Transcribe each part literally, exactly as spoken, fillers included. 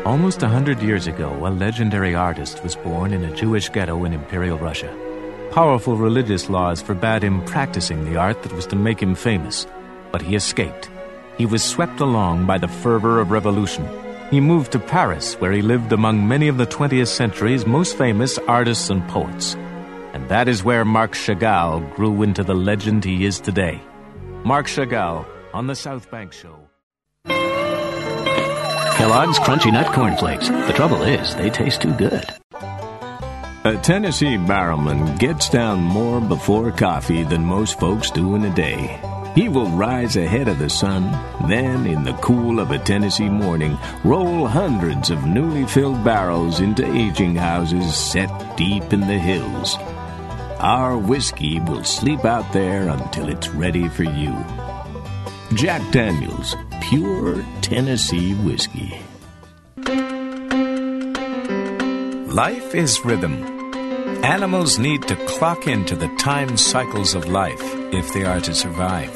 Almost a hundred years ago, a legendary artist was born in a Jewish ghetto in Imperial Russia. Powerful religious laws forbade him practicing the art that was to make him famous, but he escaped. He was swept along by the fervor of revolution. He moved to Paris, where he lived among many of the twentieth century's most famous artists and poets. And that is where Marc Chagall grew into the legend he is today. Marc Chagall on the South Bank Show. Kellogg's Crunchy Nut Cornflakes. The trouble is, they taste too good. A Tennessee barrelman gets down more before coffee than most folks do in a day. He will rise ahead of the sun, then, in the cool of a Tennessee morning, roll hundreds of newly filled barrels into aging houses set deep in the hills. Our whiskey will sleep out there until it's ready for you. Jack Daniel's Pure Tennessee Whiskey. Life is rhythm. Animals need to clock into the time cycles of life if they are to survive.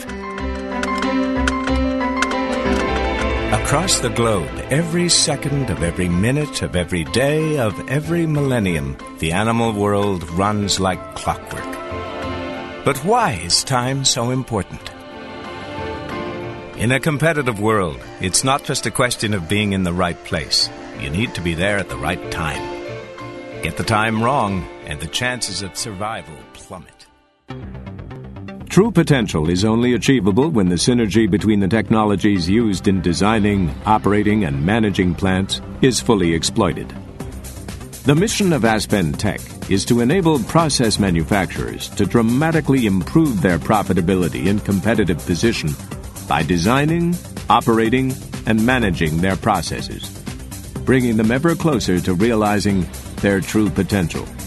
Across the globe, every second of every minute of every day of every millennium, the animal world runs like clockwork. But why is time so important? In a competitive world, it's not just a question of being in the right place. You need to be there at the right time. Get the time wrong, and the chances of survival plummet. True potential is only achievable when the synergy between the technologies used in designing, operating, and managing plants is fully exploited. The mission of Aspen Tech is to enable process manufacturers to dramatically improve their profitability and competitive position by designing, operating, and managing their processes, bringing them ever closer to realizing their true potential.